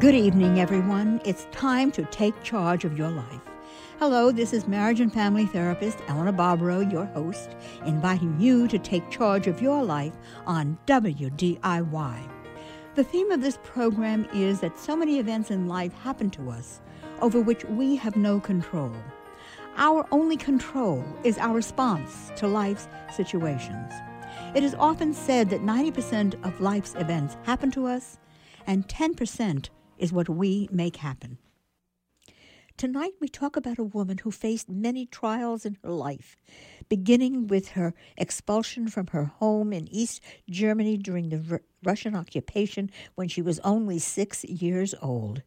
Good evening, everyone. It's time to take charge of your life. Hello, this is marriage and family therapist Eleanor Barbaro, your host, inviting you to take charge of your life on WDIY. The theme of this program is that so many events in life happen to us over which we have no control. Our only control is our response to life's situations. It is often said that 90% of life's events happen to us, and 10% is what we make happen. Tonight we talk about a woman who faced many trials in her life, beginning with her expulsion from her home in East Germany during the Russian occupation when she was only 6 years old.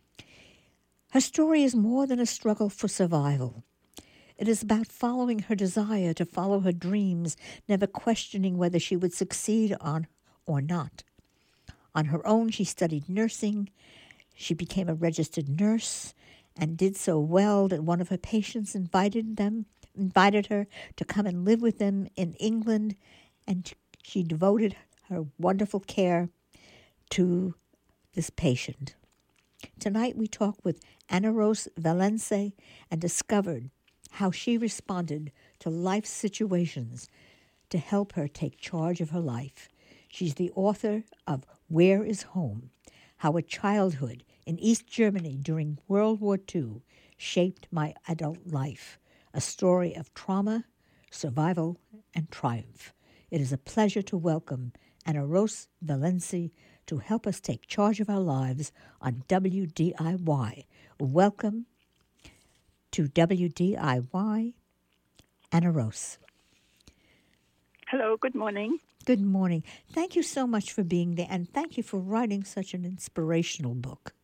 Her story is more than a struggle for survival. It is about following her desire to follow her dreams, never questioning whether she would succeed on or not. On her own, she studied nursing. She became a registered nurse and did so well that one of her patients invited her to come and live with them in England, and she devoted her wonderful care to this patient. Tonight we talk with Ana Ros Valencia and discovered how she responded to life's situations to help her take charge of her life. She's the author of Where is Home? How a Childhood in East Germany during World War II Shaped My Adult Life, a story of trauma, survival, and triumph. It is a pleasure to welcome Ana Ros Valencia to help us take charge of our lives on WDIY. Welcome to WDIY, Ana Ros. Hello, good morning. Good morning. Thank you so much for being there, and thank you for writing such an inspirational book.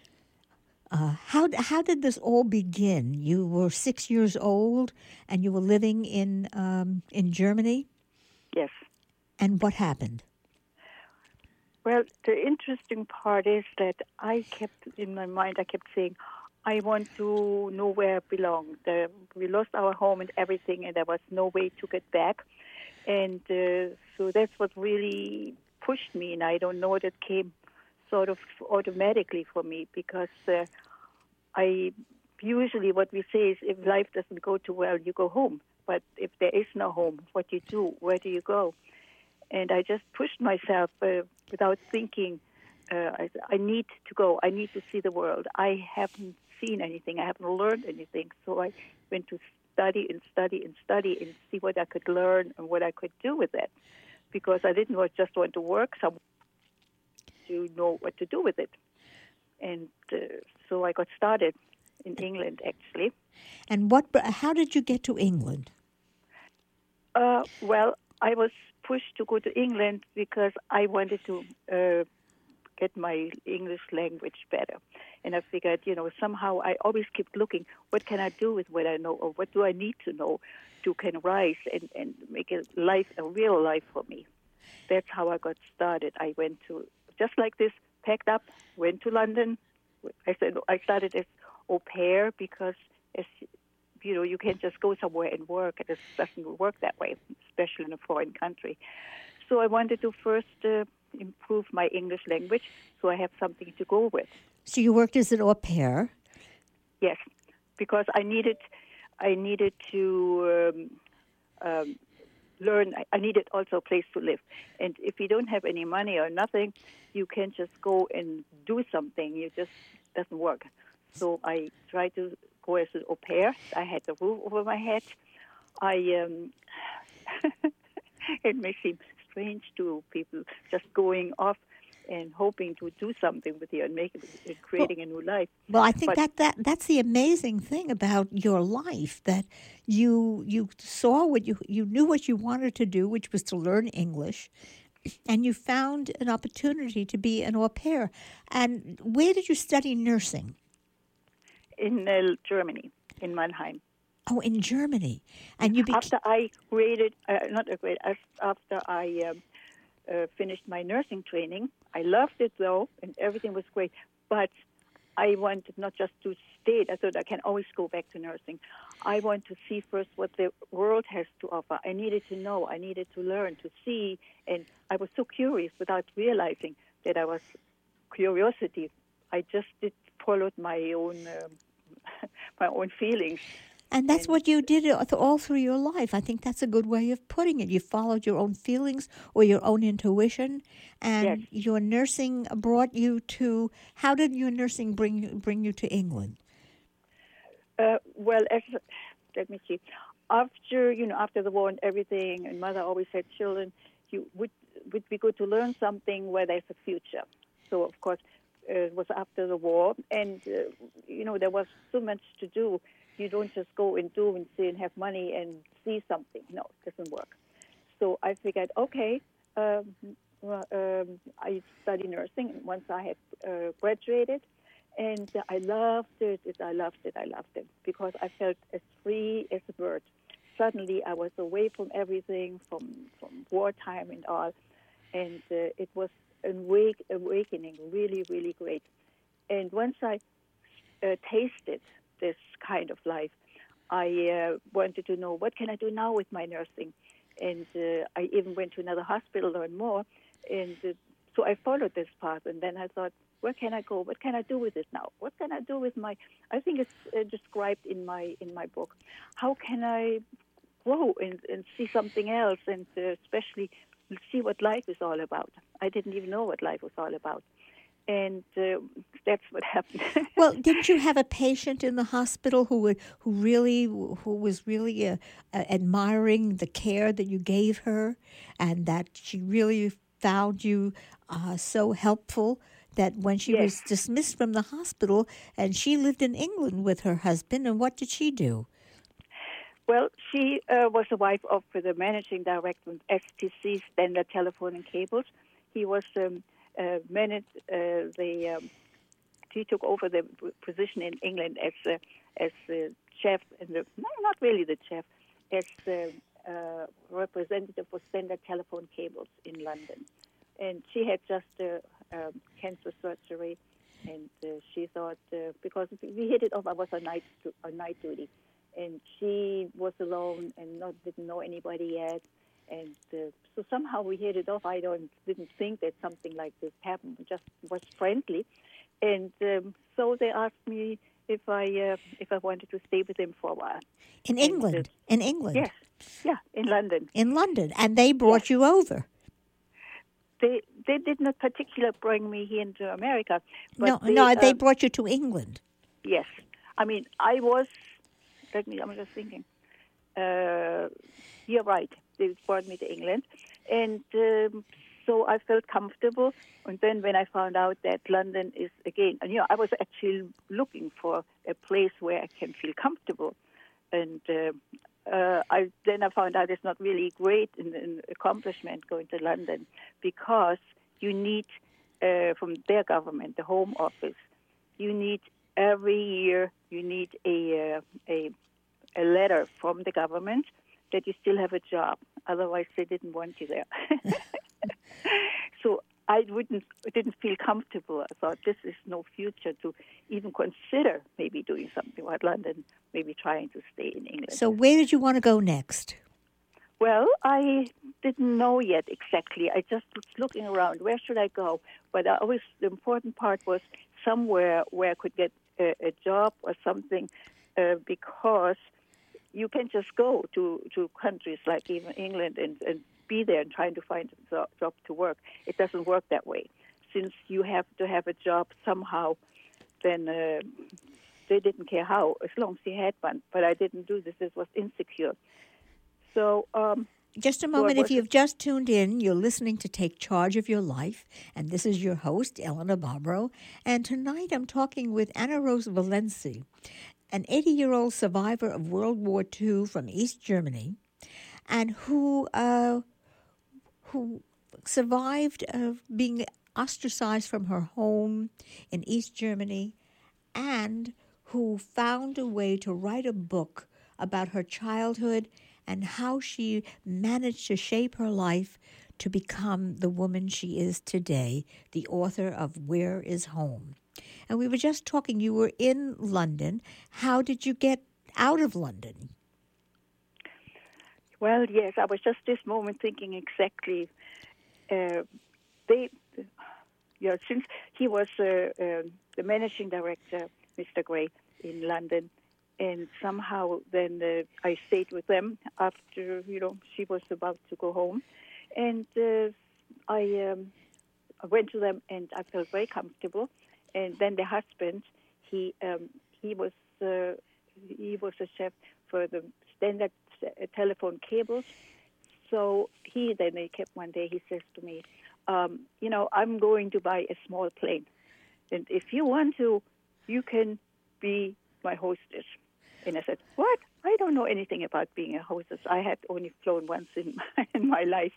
How did this all begin? You were 6 years old, and you were living in Germany? Yes. And what happened? Well, the interesting part is that I kept saying, I want to know where I belong. We lost our home and everything, and there was no way to get back. And so that's what really pushed me, and I don't know, that came sort of automatically for me, because I usually, what we say is, if life doesn't go too well, you go home. But if there is no home, what do you do? Where do you go? And I just pushed myself without thinking. I need to go. I need to see the world. I haven't seen anything. I haven't learned anything. So I went to study and see what I could learn and what I could do with it, because I didn't just want to work somewhere to know what to do with it. And so I got started in England, actually. And how did you get to England? Well, I was pushed to go to England because I wanted to get my English language better. And I figured, somehow I always kept looking, what can I do with what I know, or what do I need to know to can rise and make a real life for me. That's how I got started. I went to, just like this, packed up, went to London. I started as au pair because, as you can't just go somewhere and work. It just doesn't work that way, especially in a foreign country. So I wanted to first improve my English language so I have something to go with. So you worked as an au pair? Yes, because I needed to learn. I needed also a place to live. And if you don't have any money or nothing, you can't just go and do something. It just doesn't work. So I tried to go as an au pair. I had the roof over my head. It may seem strange to people, just going off and hoping to do something with you and creating a new life. Well, I think that's the amazing thing about your life, that you saw you knew what you wanted to do, which was to learn English, and you found an opportunity to be an au pair. And where did you study nursing? In Germany, in Mannheim. Oh, in Germany. And after I finished my nursing training. I loved it, though, and everything was great. But I wanted not just to stay. I thought I can always go back to nursing. I want to see first what the world has to offer. I needed to know. I needed to learn, to see. And I was so curious without realizing that I was curiosity I just followed my own my own feelings. And that's what you did all through your life. I think that's a good way of putting it. You followed your own feelings or your own intuition, and Yes. your nursing brought you to. How did your nursing bring you to England? Well, let me see. After the war and everything, and Mother always said, children, you would be good to learn something where there's a future. So, of course, it was after the war, and there was so much to do. You don't just go and do and see and have money and see something. No, it doesn't work. So I figured, okay, I studied nursing. And once I had graduated, and I loved it. I loved it because I felt as free as a bird. Suddenly, I was away from everything, from wartime and all, and it was an awakening, really, really great. And once I tasted this kind of life, I wanted to know, what can I do now with my nursing? And I even went to another hospital to learn more. And so I followed this path. And then I thought, where can I go? What can I do with it now? What can I do with I think it's described in my book. How can I grow and see something else, and especially see what life is all about? I didn't even know what life was all about. And that's what happened. Well, didn't you have a patient in the hospital who was really admiring the care that you gave her, and that she really found you so helpful that when she Yes. was dismissed from the hospital, and she lived in England with her husband, and what did she do? Well, she was the wife of the managing director of STC, Standard Telephone and Cables. He was he took over the position in England as the chef, and not really the chef, as the representative for Standard Telephone Cables in London. And she had just cancer surgery, and she thought, because we hit it off, I was on night duty, and she was alone and didn't know anybody yet. And so somehow we hit it off. I didn't think that something like this happened. It just was friendly. And so they asked me if I wanted to stay with them for a while. In England? In England? Yes. Yeah, in London. In London. And they brought you over? They did not particularly bring me here into America. But they brought you to England. Yes. I mean, I'm just thinking. You're right. They brought me to England. And so I felt comfortable. And then when I found out that London is, again, I was actually looking for a place where I can feel comfortable. And I found out it's not really great an accomplishment going to London, because you need, from their government, the Home Office, you need every year, you need a letter from the government that you still have a job. Otherwise, they didn't want you there. So I didn't feel comfortable. I thought, this is no future to even consider maybe doing something about London, maybe trying to stay in England. So where did you want to go next? Well, I didn't know yet exactly. I just was looking around. Where should I go? But the important part was somewhere where I could get a job or something, because you can just go to countries like even England and be there and trying to find a job to work. It doesn't work that way. Since you have to have a job somehow, then they didn't care how, as long as you had one. But I didn't do this. This was insecure. So just a moment. If you've just tuned in, you're listening to Take Charge of Your Life, and this is your host, Elena Barbaro. And tonight I'm talking with Anna Rose Valenci, an 80-year-old survivor of World War II from East Germany, and who survived being ostracized from her home in East Germany, and who found a way to write a book about her childhood and how she managed to shape her life to become the woman she is today, the author of Where is Home? And we were just talking, you were in London. How did you get out of London? Well, yes, I was just this moment thinking exactly. Since he was the the managing director, Mr. Gray, in London. And somehow then I stayed with them after, she was about to go home. And I went to them, and I felt very comfortable. And then the husband, he was a chef for the standard telephone cables. So he kept one day, he says to me, I'm going to buy a small plane. And if you want to, you can be my hostess. And I said, what? I don't know anything about being a hostess. I had only flown once in my life.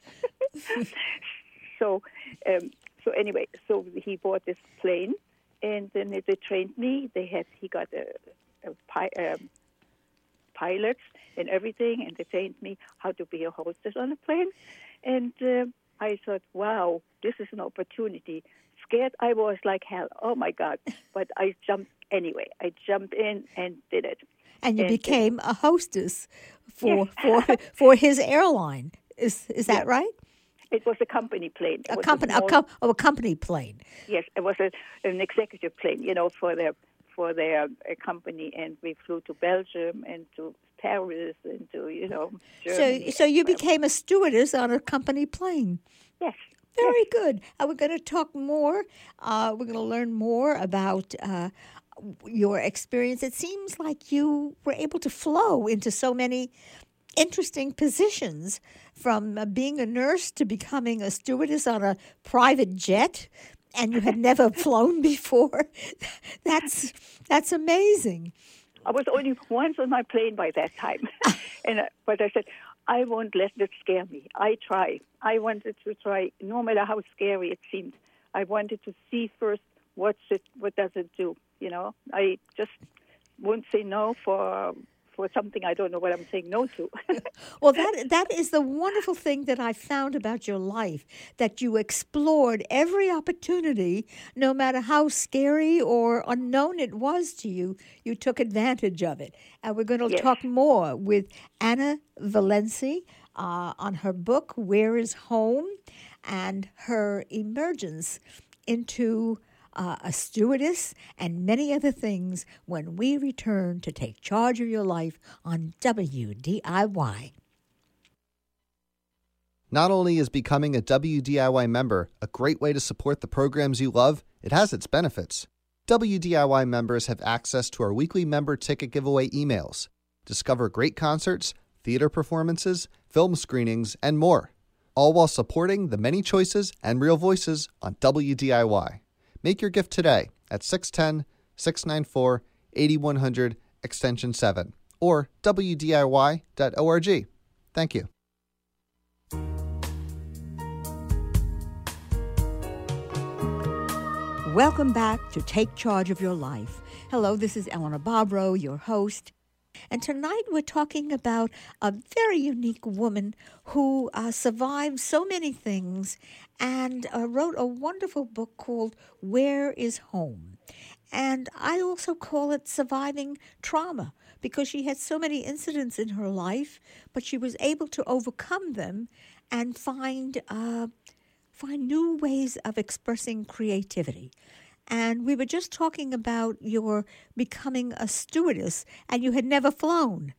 So anyway, so he bought this plane, and then they trained me. He got pilots and everything, and they trained me how to be a hostess on a plane. And I thought, wow, this is an opportunity. Scared I was like hell. Oh my God! But I jumped anyway. I jumped in and did it. And you became a hostess for his airline. Is that right? It was a company plane. A company plane. Yes, it was an executive plane, for their company, and we flew to Belgium and to Paris and to Germany. So you became a stewardess on a company plane. Yes. Very good. We're going to talk more. We're going to learn more about your experience. It seems like you were able to flow into so many interesting positions, from being a nurse to becoming a stewardess on a private jet, and you had never flown before. That's amazing. I was only once on my plane by that time, but I said, I won't let it scare me. I wanted to try, no matter how scary it seemed. I wanted to see first what does it do. I just won't say no for something I don't know what I'm saying no to. Well, that is the wonderful thing that I found about your life, that you explored every opportunity, no matter how scary or unknown it was to you. You took advantage of it. And we're going to talk more with Anna Valenci on her book, Where is Home, and her emergence into a stewardess, and many other things when we return to Take Charge of Your Life on WDIY. Not only is becoming a WDIY member a great way to support the programs you love, it has its benefits. WDIY members have access to our weekly member ticket giveaway emails, discover great concerts, theater performances, film screenings, and more, all while supporting the many choices and real voices on WDIY. Make your gift today at 610-694-8100 extension 7 or WDIY.org. Thank you. Welcome back to Take Charge of Your Life. Hello, this is Eleanor Bobrow, your host. And tonight we're talking about a very unique woman who survived so many things and wrote a wonderful book called Where is Home? And I also call it Surviving Trauma, because she had so many incidents in her life, but she was able to overcome them and find new ways of expressing creativity. And we were just talking about your becoming a stewardess, and you had never flown.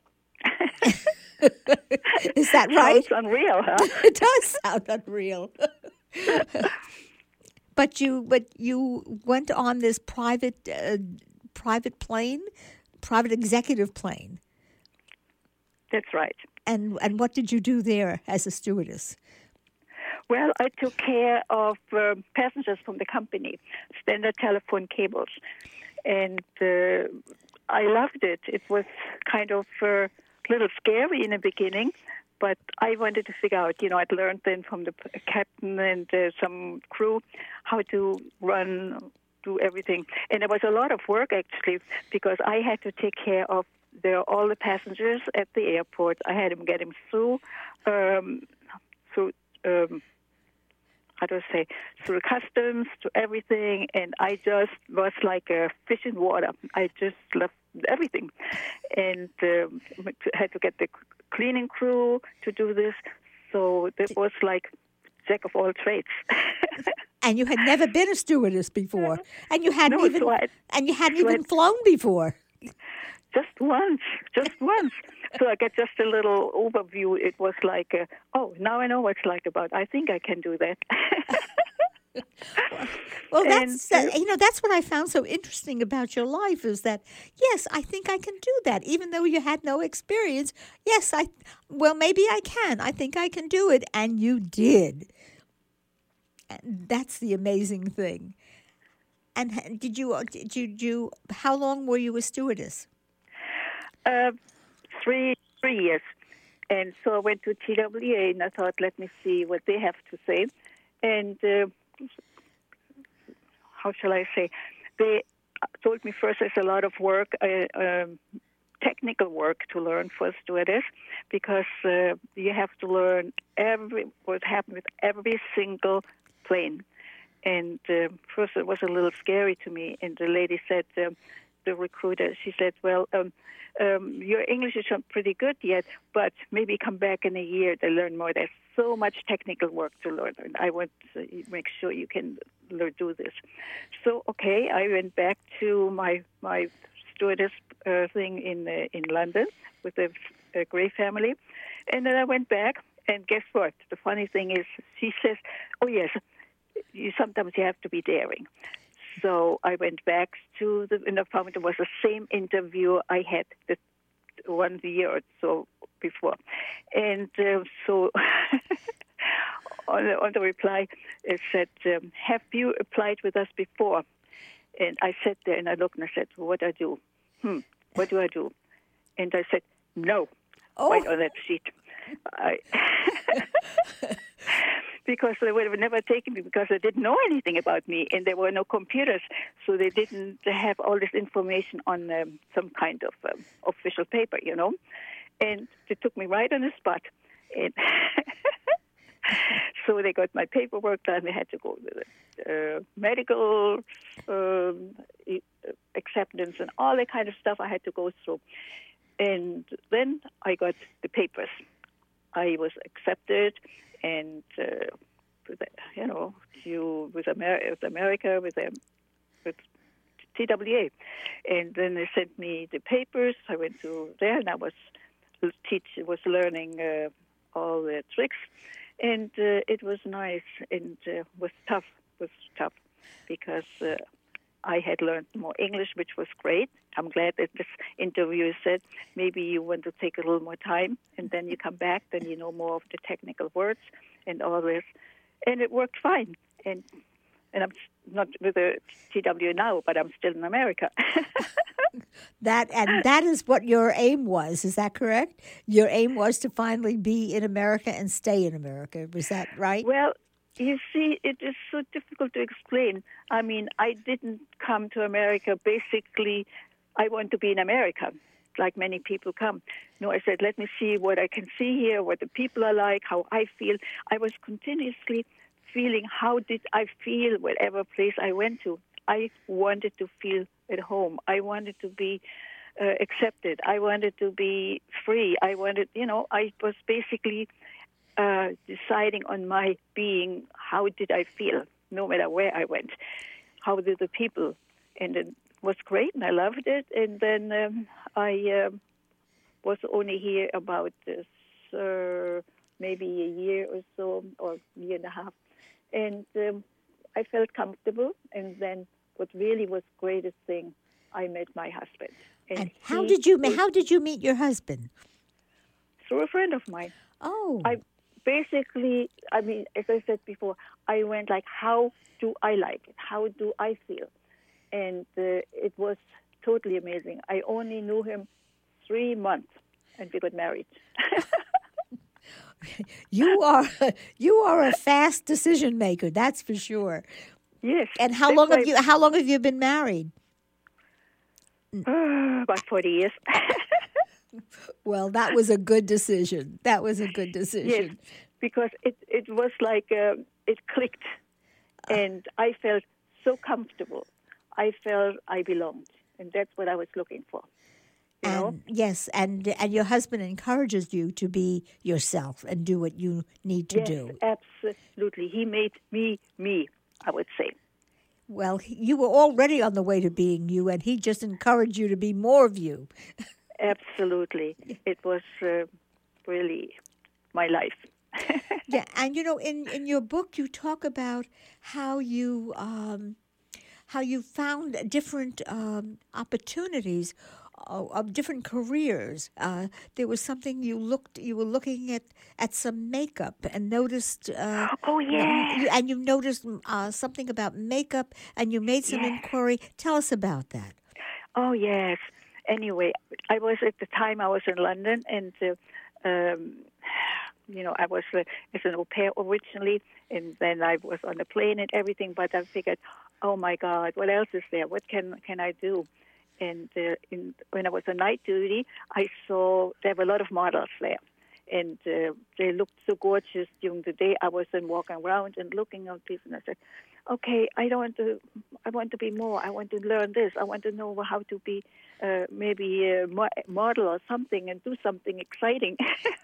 Is that right? Sounds unreal, huh? It does sound unreal. But you went on this private plane, private executive plane. That's right. And what did you do there as a stewardess? Well, I took care of passengers from the company, standard telephone cables, and I loved it. It was kind of a little scary in the beginning, but I wanted to figure out, I'd learned then from the captain and some crew how to do everything. And there was a lot of work, actually, because I had to take care of all the passengers at the airport. I had to get them through through customs, to everything, and I just was like a fish in water. I just loved everything, and had to get the cleaning crew to do this, so it was like jack of all trades. And you had never been a stewardess before, and you hadn't No, even so I- and you hadn't so I- even flown before. Just once. So I get just a little overview. It was like, now I know what it's like about. I think I can do that. Well, And, that's what I found so interesting about your life is that, yes, I think I can do that. Even though you had no experience, yes, maybe I can. I think I can do it. And you did. And that's the amazing thing. And how long were you a stewardess? 3 years. And so I went to TWA, and I thought, let me see what they have to say. And how shall I say? They told me first there's a lot of work, technical work to learn for a stewardess, because you have to learn what happened with every single plane. And first it was a little scary to me. And the lady said, the recruiter, she said, well, your English is not pretty good yet, but maybe come back in a year to learn more. There's so much technical work to learn, and I want to make sure you can do this. So, okay, I went back to my stewardess thing in London with the Gray family, and then I went back, and guess what? The funny thing is, she says, oh, yes, sometimes you have to be daring. So I went back and I found it was the same interview I had the 1 year or so before. And so on the reply, it said, have you applied with us before? And I sat there and I looked and I said, what do I do? What do I do? And I said, no, right on that sheet. Because they would have never taken me because they didn't know anything about me, and there were no computers, so they didn't have all this information on some kind of official paper, And they took me right on the spot. And so they got my paperwork done. They had to go to the medical acceptance and all that kind of stuff I had to go through. And then I got the papers. I was accepted, and with America, with TWA, and then they sent me the papers. I went to there, and I was learning all the tricks, and it was nice, and was tough because I had learned more English, which was great. I'm glad that this interviewer said maybe you want to take a little more time, and then you come back, then you know more of the technical words and all this. And it worked fine. And I'm not with the TW now, but I'm still in America. That is what your aim was. Is that correct? Your aim was to finally be in America and stay in America. Was that right? Well, you see, it is so difficult to explain. I mean, I didn't come to America basically, I want to be in America, like many people come. No, I said, let me see what I can see here, what the people are like, how I feel. I was continuously feeling how did I feel whatever place I went to. I wanted to feel at home. I wanted to be accepted. I wanted to be free. I was basically deciding on my being, how did I feel, no matter where I went. How did the people? And it was great, and I loved it. And then I was only here about maybe a year or so, or a year and a half. And I felt comfortable. And then what really was the greatest thing, I met my husband. And how did you meet your husband? Through a friend of mine. Oh. Basically, I mean, as I said before, I went like, how do I like it? How do I feel? And it was totally amazing. I only knew him 3 months, and we got married. You are a fast decision maker, that's for sure. Yes. And how long have you been married? About 40 years. Well, that was a good decision. Yes, because it was like it clicked, and I felt so comfortable. I felt I belonged, and that's what I was looking for. You know? Yes, and your husband encourages you to be yourself and do what you need to do. Absolutely. He made me. I would say. Well, you were already on the way to being you, and he just encouraged you to be more of you. Absolutely. It was really my life. Yeah, and in your book, you talk about how you found different opportunities of different careers. There was something you were looking at some makeup and noticed. Oh, yeah. And you noticed something about makeup, and you made some inquiry. Tell us about that. Oh, yes. Anyway, I was at the time I was in London, and I was as an au pair originally, and then I was on the plane and everything. But I figured, oh my God, what else is there? What can I do? And when I was on night duty, I saw there were a lot of models there, and they looked so gorgeous during the day. I was then walking around and looking at this, and I said, okay, I want to be more. I want to learn this. I want to know how to be maybe a model or something and do something exciting.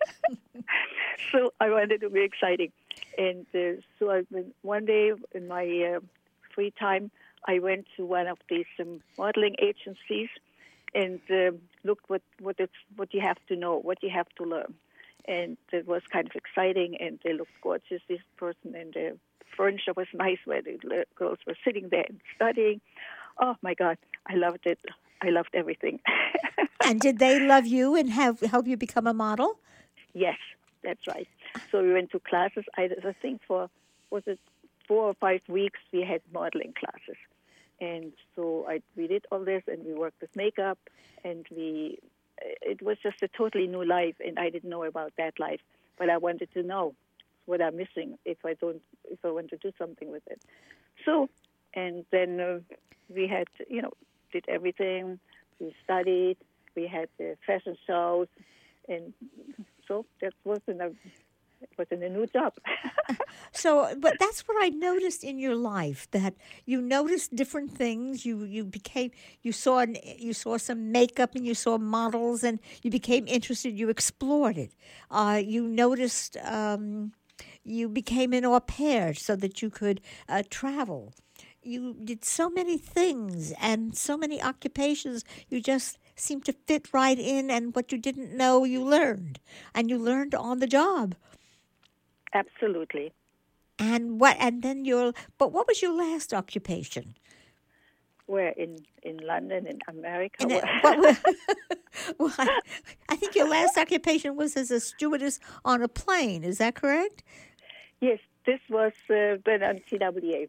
So I wanted to be exciting. And so one day in my free time, I went to one of these modeling agencies and looked what you have to know, what you have to learn. And it was kind of exciting, and they looked gorgeous, this person, and the furniture was nice where the girls were sitting there and studying. Oh, my God, I loved it. I loved everything. And did they love you and help you become a model? Yes, that's right. So we went to classes. I think was it 4 or 5 weeks we had modeling classes. And so we did all this, and we worked with makeup, and it was just a totally new life, and I didn't know about that life. But I wanted to know what I'm missing if I want to do something with it. So, and then we had, did everything. We studied. We had the fashion shows, and so that was in a new job. So, but that's what I noticed in your life, that you noticed different things. You saw some makeup, and you saw models, and you became interested. You explored it. You noticed. You became an au pair so that you could travel. You did so many things and so many occupations. You just seemed to fit right in, and what you didn't know, you learned. And you learned on the job. Absolutely. And what was your last occupation? Where in London, in America? Well, I think your last occupation was as a stewardess on a plane. Is that correct? Yes, this was then on TWA.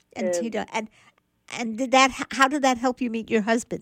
And how did that help you meet your husband?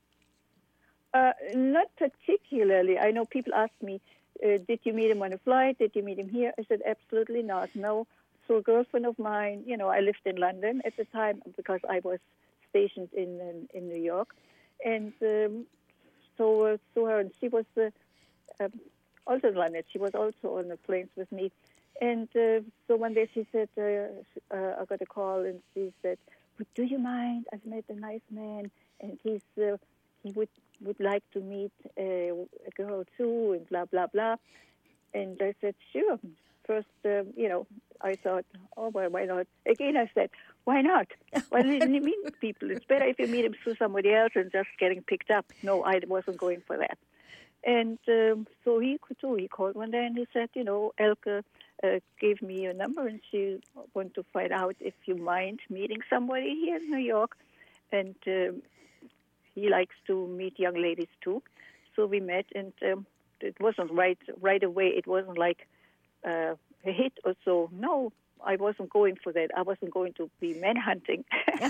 Not particularly. I know people ask me, did you meet him on a flight? Did you meet him here? I said, absolutely not. No. So a girlfriend of mine, I lived in London at the time because I was stationed in New York. And so her, and she was also in London. She was also on the planes with me. And so one day she said, I got a call, and she said, do you mind? I've met a nice man, and he would like to meet a girl too, and blah, blah, blah. And I said, sure. First, I thought, oh, well, why not? Again, I said, why not? Why didn't you meet people? It's better if you meet them through somebody else and just getting picked up. No, I wasn't going for that. And so he called one day, and he said, Elke gave me your number, and she wanted to find out if you mind meeting somebody here in New York. And he likes to meet young ladies too. So we met, and it wasn't right away. It wasn't like a hit or so. No, I wasn't going for that. I wasn't going to be manhunting.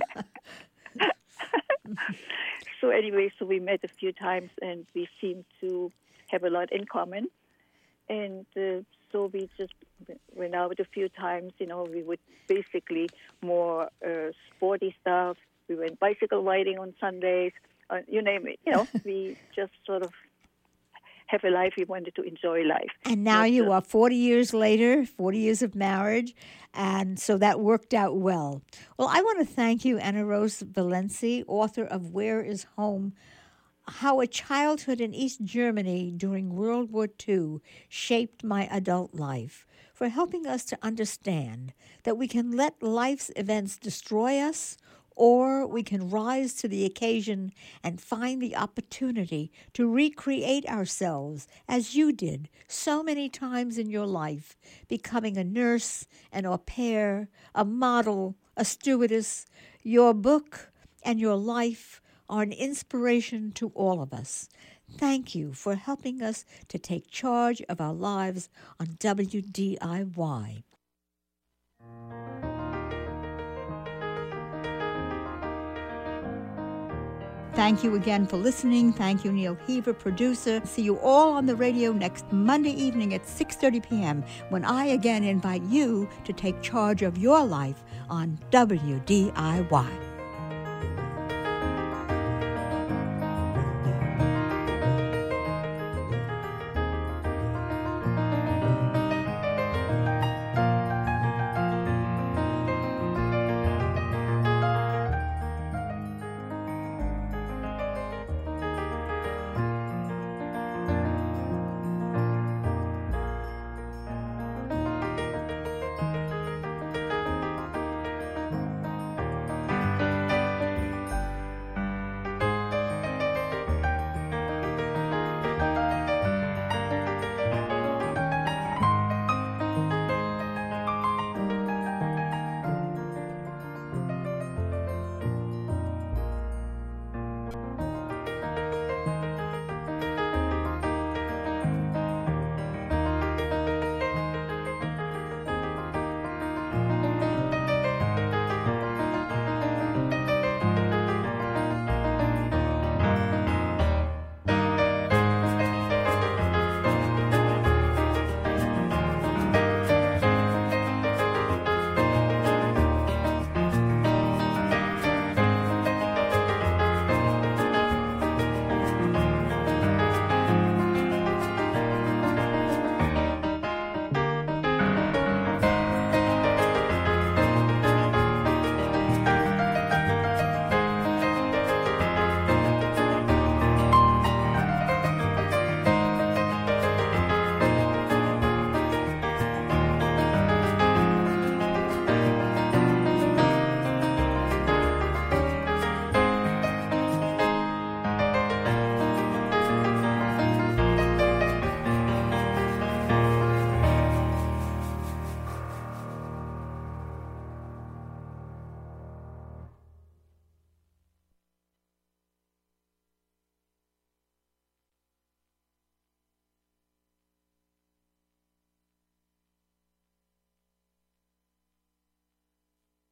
So anyway, so we met a few times, and we seemed to have a lot in common. And so we just went out a few times. We would basically more sporty stuff. We went bicycle riding on Sundays. You name it. We just sort of have a life. We wanted to enjoy life. And now you are 40 years later, 40 years of marriage, and so that worked out well. Well, I want to thank you, Anna Rose Valenci, author of Where is Home? How a Childhood in East Germany During World War II Shaped My Adult Life, for helping us to understand that we can let life's events destroy us, or we can rise to the occasion and find the opportunity to recreate ourselves as you did so many times in your life, becoming a nurse, an au pair, a model, a stewardess. Your book and your life are an inspiration to all of us. Thank you for helping us to take charge of our lives on WDIY. Thank you again for listening. Thank you, Neil Heaver, producer. See you all on the radio next Monday evening at 6:30 p.m. when I again invite you to take charge of your life on WDIY.